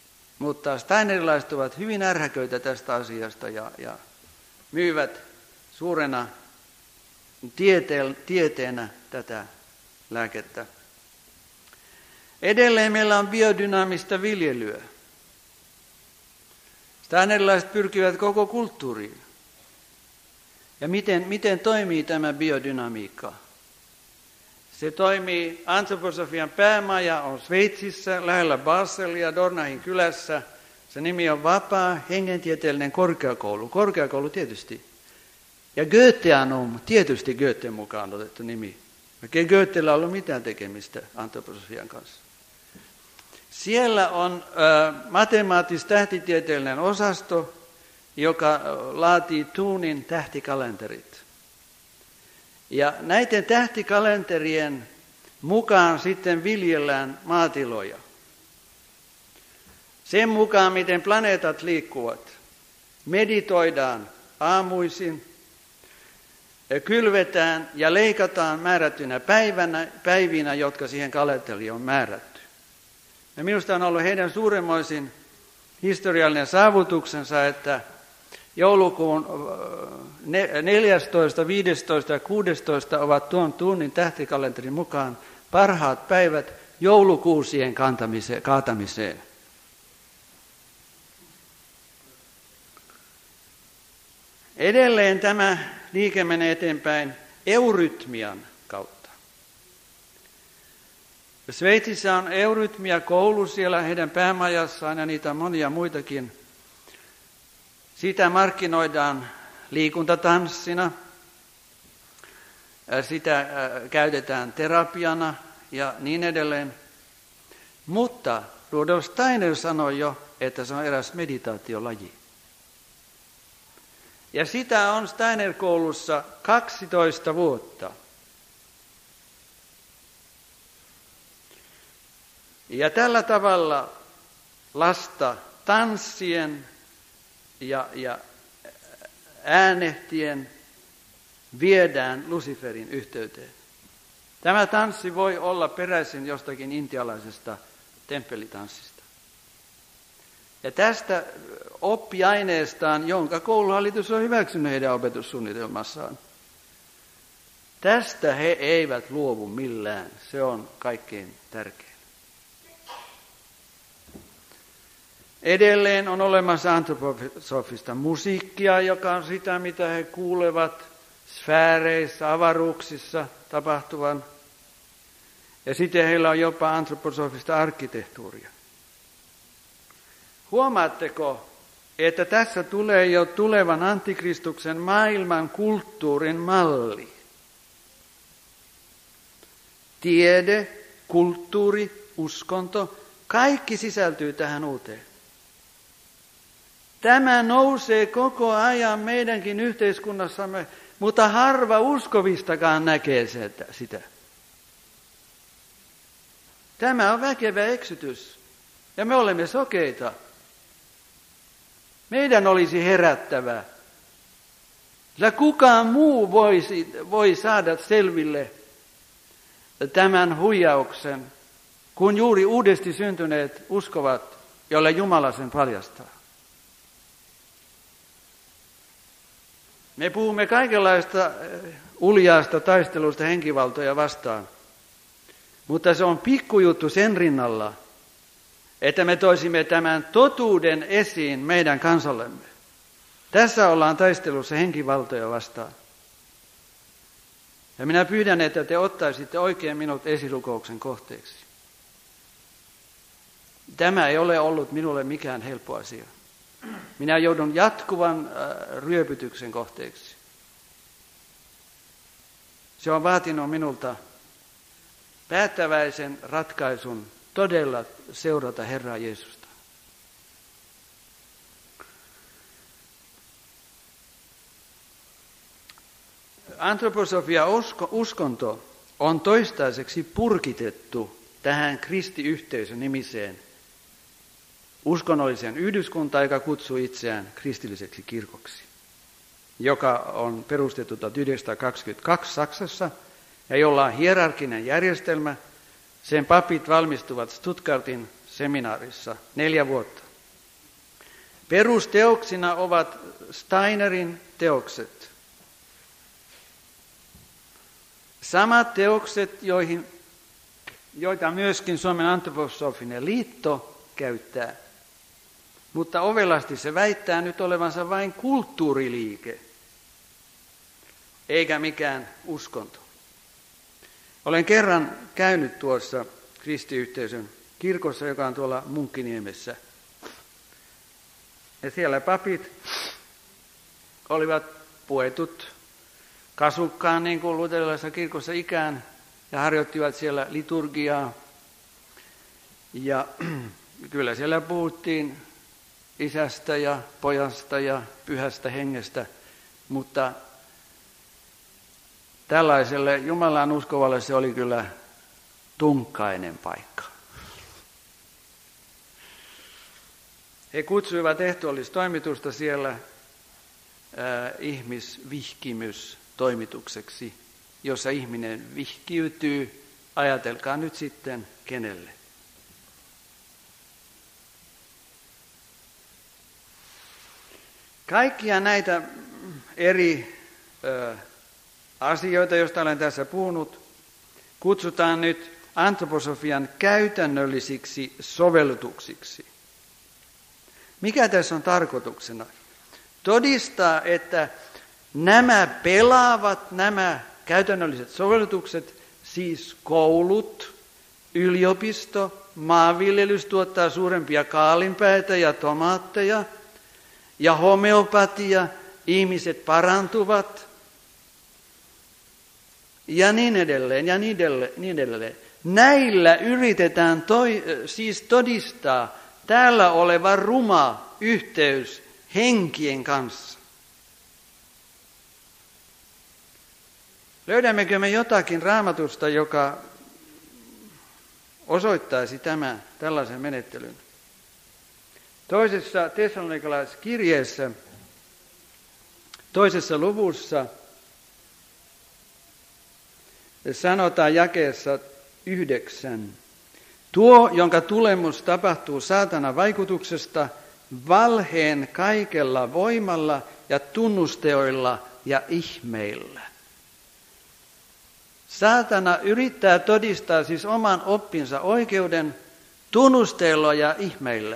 Mutta steinerilaiset ovat hyvin ärhäköitä tästä asiasta ja, ja myyvät suurena tiete- tieteenä tätä lääkettä. Edelleen meillä on biodynaamista viljelyä. Steinerilaiset pyrkivät koko kulttuuriin. Ja miten, miten toimii tämä biodynamiikka? Se toimii, antroposofian päämaja on Sveitsissä, lähellä Baselia, Dornahin kylässä. Se nimi on Vapaa hengentieteellinen korkeakoulu. Korkeakoulu tietysti. Ja Goetheanum, tietysti Goethen mukaan otettu nimi. Oikein Goethellä ei ollut mitään tekemistä antroposofian kanssa. Siellä on äh, matemaatis-tähtitieteellinen osasto, joka laatii Thunin tähtikalenterit. Ja näiden tähtikalenterien mukaan sitten viljellään maatiloja. Sen mukaan, miten planeetat liikkuvat, meditoidaan aamuisin, kylvetään ja leikataan määrättynä päivänä, päivinä, jotka siihen kalenteriin on määrätty. Ja minusta on ollut heidän suuremmoisin historiallinen saavutuksensa, että joulukuun neljästoista, viidestoista ja kuudestoista ovat tuon tunnin tähtikalenterin mukaan parhaat päivät joulukuusien kaatamiseen. Edelleen tämä liike menee eteenpäin eurytmian kautta. Sveitsissä on eurytmia koulu siellä heidän päämajassaan ja niitä on monia muitakin. Sitä markkinoidaan liikuntatanssina, sitä käytetään terapiana ja niin edelleen. Mutta Rudolf Steiner sanoi jo, että se on eräs meditaatiolaji. Ja sitä on Steiner-koulussa kaksitoista vuotta. Ja tällä tavalla lasta tanssien ja, ja äänehtien viedään Luciferin yhteyteen. Tämä tanssi voi olla peräisin jostakin intialaisesta temppelitanssista. Ja tästä oppiaineestaan, jonka kouluhallitus on hyväksynyt heidän opetussuunnitelmassaan, tästä he eivät luovu millään. Se on kaikkein tärkein. Edelleen on olemassa antroposofista musiikkia, joka on sitä, mitä he kuulevat sfääreissä, avaruuksissa tapahtuvan. Ja sitten heillä on jopa antroposofista arkkitehtuuria. Huomaatteko, että tässä tulee jo tulevan antikristuksen maailman kulttuurin malli? Tiede, kulttuuri, uskonto, kaikki sisältyy tähän uuteen. Tämä nousee koko ajan meidänkin yhteiskunnassamme, mutta harva uskovistakaan näkee sitä. Tämä on väkevä eksytys, ja me olemme sokeita. Meidän olisi herättävä. Sillä kukaan muu voisi, voi saada selville tämän huijauksen, kun juuri uudesti syntyneet uskovat, jolle Jumala sen paljastaa. Me puhumme kaikenlaista uljaasta taistelusta henkivaltoja vastaan, mutta se on pikkujuttu sen rinnalla, että me toisimme tämän totuuden esiin meidän kansallemme. Tässä ollaan taistelussa henkivaltoja vastaan. Ja minä pyydän, että te ottaisitte oikein minut esirukouksen kohteeksi. Tämä ei ole ollut minulle mikään helppo asia. Minä joudun jatkuvan ryöpytyksen kohteeksi. Se on vaatinut minulta päättäväisen ratkaisun todella seurata Herraa Jeesusta. Antroposofia uskonto on toistaiseksi purkitettu tähän kristiyhteisön nimiseen uskonnolliseen yhdyskuntaan, joka kutsuu itseään kristilliseksi kirkoksi, joka on perustettu tuhatyhdeksänsataakaksikymmentäkaksi Saksassa ja jolla on hierarkinen järjestelmä. Sen papit valmistuvat Stuttgartin seminaarissa neljä vuotta. Perusteoksina ovat Steinerin teokset. Samat teokset, joihin, joita myöskin Suomen antroposofinen liitto käyttää. Mutta ovelasti se väittää nyt olevansa vain kulttuuriliike, eikä mikään uskonto. Olen kerran käynyt tuossa kristiyhteisön kirkossa, joka on tuolla Munkkiniemessä. Ja siellä papit olivat puetut kasukkaan niin kuin luterilaisessa kirkossa ikään ja harjoittivat siellä liturgiaa. Ja kyllä siellä puhuttiin Isästä ja Pojasta ja Pyhästä Hengestä, mutta tällaiselle Jumalaan uskovalle se oli kyllä tunkkainen paikka. He kutsuivat ehtoollistoimitusta siellä äh, ihmisvihkimystoimitukseksi, jossa ihminen vihkiytyy, ajatelkaa nyt sitten kenelle. Kaikkia näitä eri ö, asioita, joista olen tässä puhunut, kutsutaan nyt antroposofian käytännöllisiksi sovellutuksiksi. Mikä tässä on tarkoituksena? Todistaa, että nämä pelaavat, nämä käytännölliset sovellutukset, siis koulut, yliopisto, maanviljelys tuottaa suurempia kaalinpäitä ja tomaatteja, ja homeopatia, ihmiset parantuvat, ja niin edelleen, ja niin edelleen. Niin edelleen. Näillä yritetään toi, siis todistaa täällä oleva ruma yhteys henkien kanssa. Löydämmekö me jotakin Raamatusta, joka osoittaisi tämän, tällaisen menettelyn? Toisessa tessalonikalaiskirjeessä, toisessa luvussa, sanotaan jakeessa yhdeksän. Tuo, jonka tulemus tapahtuu saatanan vaikutuksesta, valheen kaikella voimalla ja tunnusteoilla ja ihmeillä. Saatana yrittää todistaa siis oman oppinsa oikeuden tunnusteilla ja ihmeillä.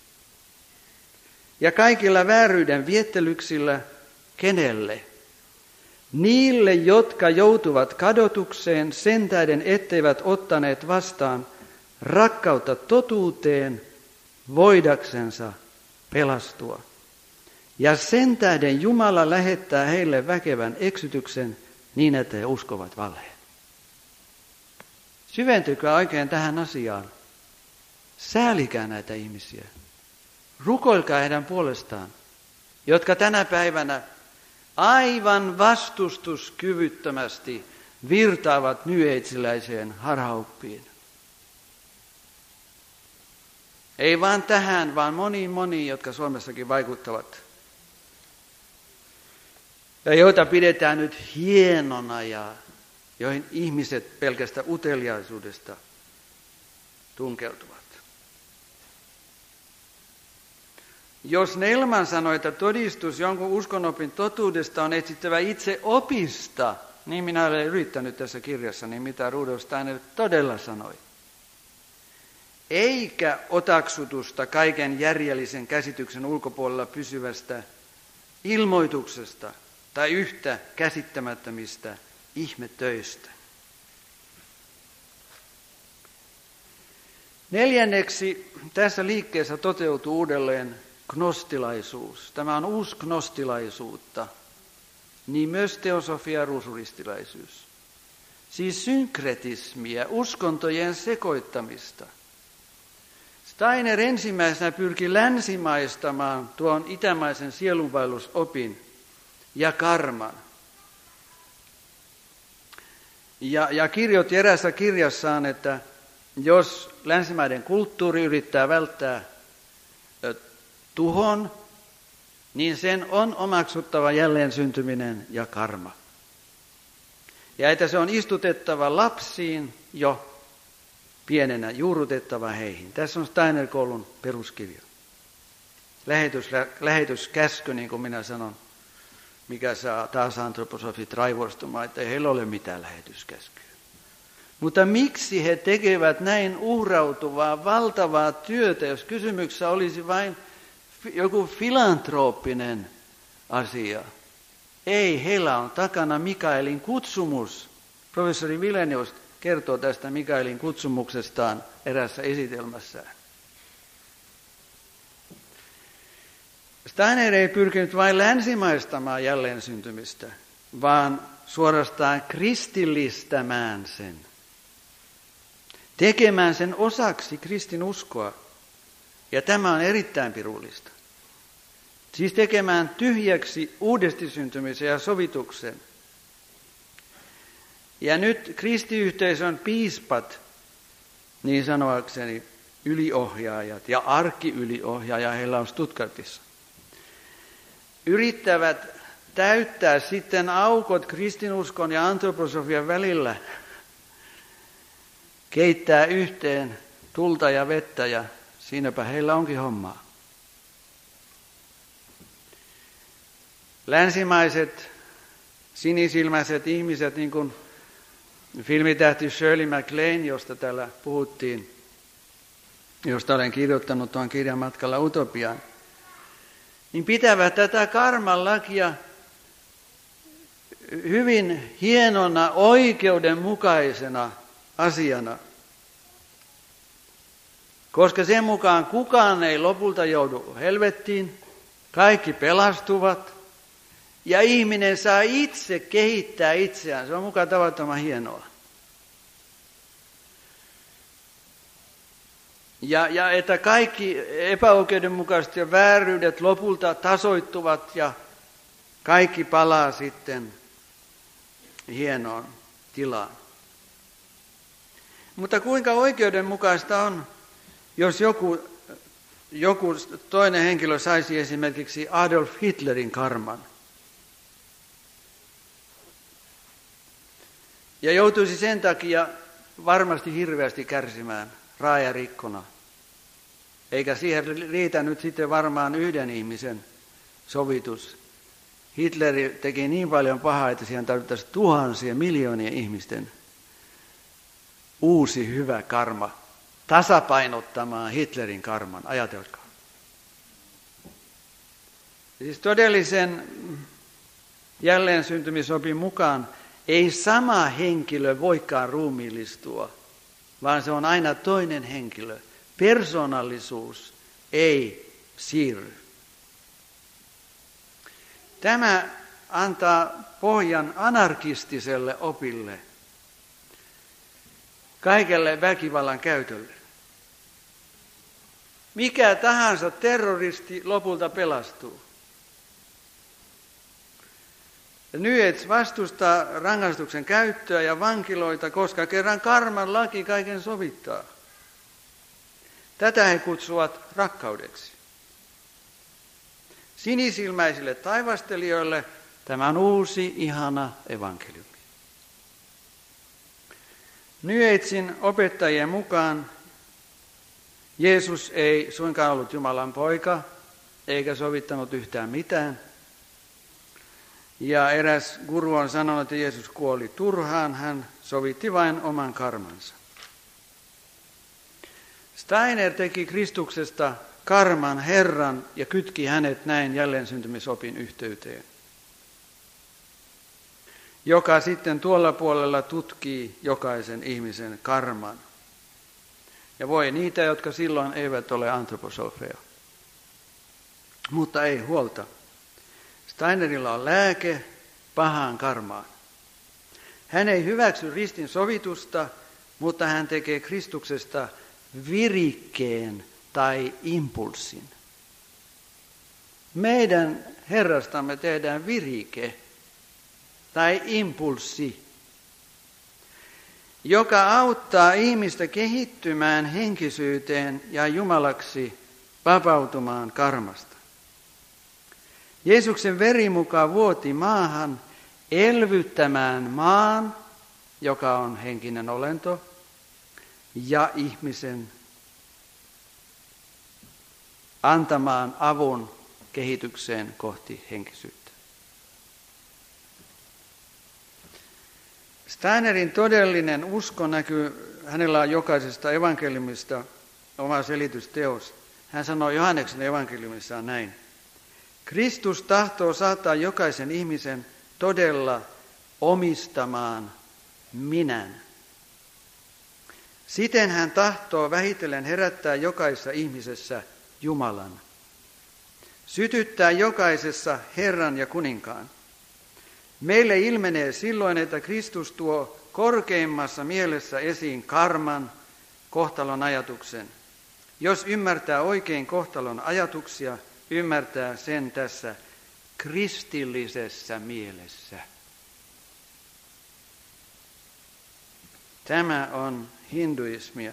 Ja kaikilla vääryyden viettelyksillä kenelle? Niille, jotka joutuvat kadotukseen sen tähden, etteivät ottaneet vastaan rakkautta totuuteen voidaksensa pelastua. Ja sen tähden Jumala lähettää heille väkevän eksytyksen niin, että he uskovat valheen. Syventykää oikein tähän asiaan. Säälikää näitä ihmisiä. Rukoilkaa heidän puolestaan, jotka tänä päivänä aivan vastustuskyvyttömästi virtaavat nyyeitsiläiseen harhaoppiin. Ei vaan tähän, vaan moniin moniin, jotka Suomessakin vaikuttavat. Ja joita pidetään nyt hienona ja joihin ihmiset pelkästä uteliaisuudesta tunkeutuvat. Jos Nelman sanoi, että todistus jonkun uskonopin totuudesta on etsittävä itse opista, niin minä olen yrittänyt tässä kirjassa, niin mitä Rudolf Steiner todella sanoi. Eikä otaksutusta kaiken järjellisen käsityksen ulkopuolella pysyvästä ilmoituksesta tai yhtä käsittämättömistä ihmetöistä. Neljänneksi tässä liikkeessä toteutuu uudelleen gnostilaisuus. Tämä on uusi gnostilaisuutta, niin myös teosofia ja ruusuristiläisyys. Siis synkretismiä, uskontojen sekoittamista. Steiner ensimmäisenä pyrki länsimaistamaan tuon itämaisen sielunvaellusopin ja karman. Ja, ja kirjoitti eräässä kirjassaan, että jos länsimaiden kulttuuri yrittää välttää tuhon, niin sen on omaksuttava jälleen syntyminen ja karma. Ja että se on istutettava lapsiin jo pienenä, juurrutettava heihin. Tässä on mikä saa taas antroposofit raivostumaan, että ei heillä ole mitään lähetyskäskyä. Mutta miksi he tekevät näin uhrautuvaa, valtavaa työtä, jos kysymyksessä olisi vain joku filantrooppinen asia? Ei, heillä on takana Mikaelin kutsumus. Professori Vilenius kertoo tästä Mikaelin kutsumuksestaan erässä esitelmässään. Steiner ei pyrkinyt vain länsimaistamaan jälleen syntymistä, vaan suorastaan kristillistämään sen. Tekemään sen osaksi kristinuskoa. Ja tämä on erittäin pirullista. Siis tekemään tyhjäksi uudesti syntymisen ja sovituksen. Ja nyt kristiyhteisön piispat, niin sanoakseni yliohjaajat ja arkkiyliohjaaja, heillä on Stuttgartissa, yrittävät täyttää sitten aukot kristinuskon ja antroposofian välillä, keittää yhteen tulta ja vettä ja siinäpä heillä onkin hommaa. Länsimaiset, sinisilmäiset ihmiset, niin kuin filmitähti Shirley MacLaine, josta täällä puhuttiin, josta olen kirjoittanut tuon kirjan Matkalla utopiaan, niin pitävät tätä karman lakia hyvin hienona, oikeudenmukaisena asiana. Koska sen mukaan kukaan ei lopulta joudu helvettiin, kaikki pelastuvat ja ihminen saa itse kehittää itseään. Se on mukaan tavattoman hienoa. Ja, ja että kaikki epäoikeudenmukaiset ja vääryydet lopulta tasoittuvat ja kaikki palaa sitten hienoon tilaan. Mutta kuinka oikeudenmukaista on, jos joku, joku toinen henkilö saisi esimerkiksi Adolf Hitlerin karman ja joutuisi sen takia varmasti hirveästi kärsimään raajarikkona. Eikä siihen riitä nyt sitten varmaan yhden ihmisen sovitus. Hitler teki niin paljon pahaa, että siihen tarvittaisiin tuhansien, miljoonien ihmisten uusi hyvä karma tasapainottamaan Hitlerin karman. Ajatelkaa. Siis todellisen jälleen syntymisopin mukaan ei sama henkilö voikaan ruumiillistua, vaan se on aina toinen henkilö. Persoonallisuus ei siirry. Tämä antaa pohjan anarkistiselle opille, kaikelle väkivallan käytölle. Mikä tahansa terroristi lopulta pelastuu. Nyets vastustaa rangaistuksen käyttöä ja vankiloita, koska kerran karman laki kaiken sovittaa. Tätä he kutsuvat rakkaudeksi. Sinisilmäisille taivastelijoille tämä on uusi, ihana evankeliumi. Nyetsin opettajien mukaan Jeesus ei suinkaan ollut Jumalan poika, eikä sovittanut yhtään mitään. Ja eräs guru on sanonut, että Jeesus kuoli turhaan, hän sovitti vain oman karmansa. Steiner teki Kristuksesta karman Herran ja kytki hänet näin jälleen syntymisopin yhteyteen, joka sitten tuolla puolella tutkii jokaisen ihmisen karman. Ja voi niitä, jotka silloin eivät ole antroposofeja. Mutta ei huolta. Steinerilla on lääke pahaan karmaan. Hän ei hyväksy ristin sovitusta, mutta hän tekee Kristuksesta virikkeen tai impulssin. Meidän Herrastamme tehdään virike tai impulssi, joka auttaa ihmistä kehittymään henkisyyteen ja Jumalaksi vapautumaan karmasta. Jeesuksen veri mukaan vuoti maahan elvyttämään maan, joka on henkinen olento, ja ihmisen antamaan avun kehitykseen kohti henkisyyttä. Steinerin todellinen usko näkyy, hänellä on jokaisesta evankeliumista oma selitysteos. Hän sanoo Johanneksen evankeliumissaan näin. Kristus tahtoo saattaa jokaisen ihmisen todella omistamaan minän. Siten hän tahtoo vähitellen herättää jokaisessa ihmisessä Jumalan. Sytyttää jokaisessa Herran ja kuninkaan. Meille ilmenee silloin, että Kristus tuo korkeimmassa mielessä esiin karman, kohtalon ajatuksen. Jos ymmärtää oikein kohtalon ajatuksia, ymmärtää sen tässä kristillisessä mielessä. Tämä on hinduismia.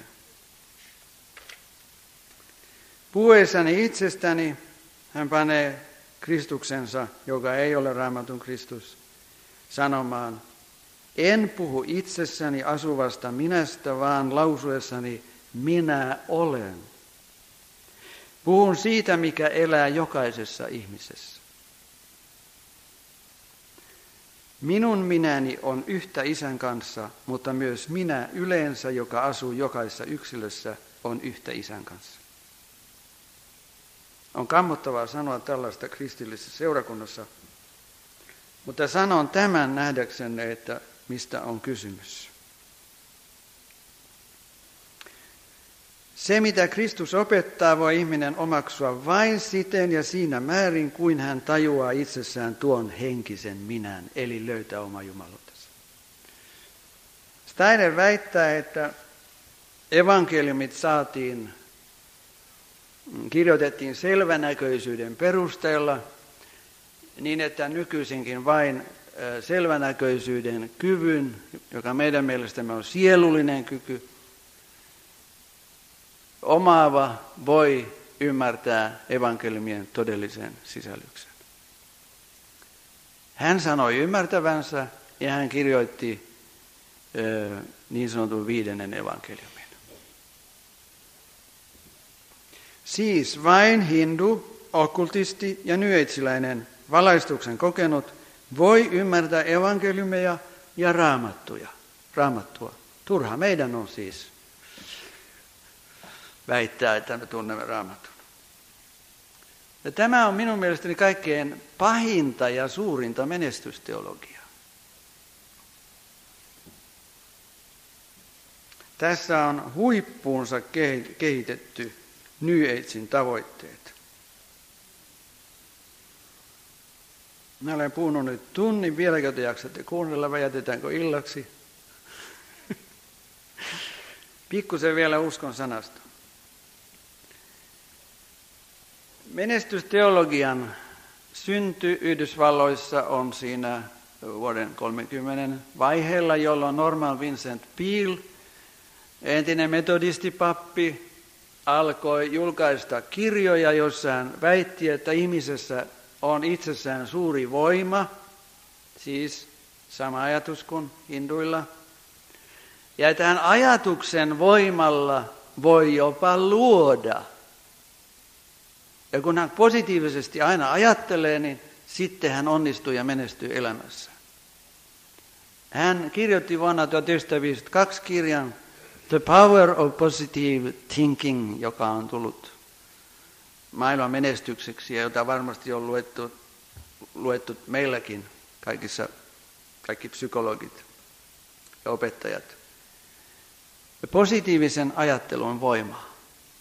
Puhuessani itsestäni hän panee Kristuksensa, joka ei ole Raamatun Kristus, sanomaan, en puhu itsessäni asuvasta minästä, vaan lausuessani minä olen. Puhun siitä, mikä elää jokaisessa ihmisessä. Minun minäni on yhtä Isän kanssa, mutta myös minä yleensä, joka asuu jokaisessa yksilössä, on yhtä Isän kanssa. On kammottavaa sanoa tällaista kristillisessä seurakunnassa, mutta sanon tämän nähdäksenne, että mistä on kysymys. Se, mitä Kristus opettaa, voi ihminen omaksua vain siten ja siinä määrin, kuin hän tajuaa itsessään tuon henkisen minän, eli löytää oma jumaluutensa. Steiner väittää, että evankeliumit saatiin, kirjoitettiin selvänäköisyyden perusteella, niin että nykyisinkin vain selvänäköisyyden kyvyn, joka meidän mielestämme on sielullinen kyky, omaava voi ymmärtää evankeliumien todellisen sisällyksen. Hän sanoi ymmärtävänsä ja hän kirjoitti ö, niin sanotun viidennen evankeliumin. Siis vain hindu, okkultisti ja nyetsiläinen valaistuksen kokenut voi ymmärtää evankeliumeja ja raamattuja, raamattua. Turha meidän on siis väittää, että me tunnemme Raamatun. Ja tämä on minun mielestäni kaikkein pahinta ja suurinta menestysteologiaa. Tässä on huippuunsa kehitetty New Agein tavoitteet. Mä olen puhunut nyt tunnin, vieläkö te jaksatte kuunnella vai jätetäänkö illaksi? Pikkusen vielä uskon sanasta. Menestysteologian synty Yhdysvalloissa on siinä vuoden kolmekymmentä vaiheella, jolloin Norman Vincent Peale, entinen metodistipappi, alkoi julkaista kirjoja, joissa hän väitti, että ihmisessä on itsessään suuri voima, siis sama ajatus kuin hinduilla, ja että hän ajatuksen voimalla voi jopa luoda. Ja kun hän positiivisesti aina ajattelee, niin sitten hän onnistuu ja menestyy elämässä. Hän kirjoitti vuonna tuhatyhdeksänsataaviisikymmentäkaksi kirjan The Power of Positive Thinking, joka on tullut maailman menestykseksi ja jota varmasti on luettu, luettu meilläkin, kaikissa, kaikki psykologit ja opettajat. Ja positiivisen ajattelun voima.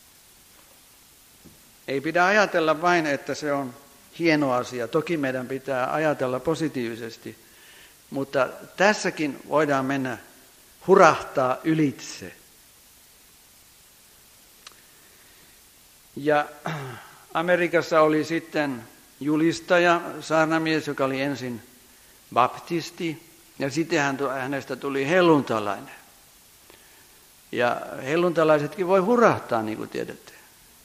Ei pidä ajatella vain, että se on hieno asia. Toki meidän pitää ajatella positiivisesti, mutta tässäkin voidaan mennä hurahtaa ylitse. Ja Amerikassa oli sitten julistaja, saarnamies, joka oli ensin baptisti, ja sitten hän, hänestä tuli helluntalainen. Ja helluntalaisetkin voi hurahtaa, niin kuin tiedätte.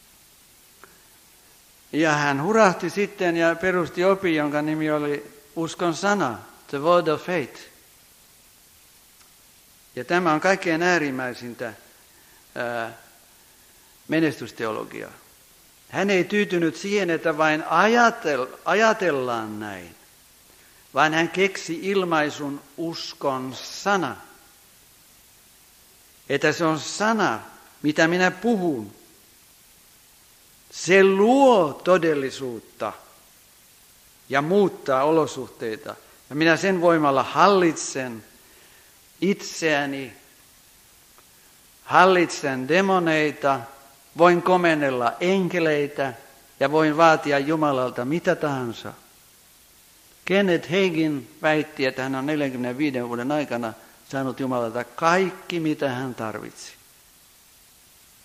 Ja hän hurahti sitten ja perusti opin, jonka nimi oli uskon sana, the word of faith. Ja tämä on kaikkein äärimmäisintä ää, menestysteologiaa. Hän ei tyytynyt siihen, että vain ajatel, ajatellaan näin, vaan hän keksi ilmaisun uskon sana. Että se on sana, mitä minä puhun. Se luo todellisuutta ja muuttaa olosuhteita. Ja minä sen voimalla hallitsen itseäni, hallitsen demoneita, voin komennella enkeleitä ja voin vaatia Jumalalta mitä tahansa. Kenneth Hagin väitti, että hän on neljänkymmenenviiden vuoden aikana saanut Jumalalta kaikki, mitä hän tarvitsi.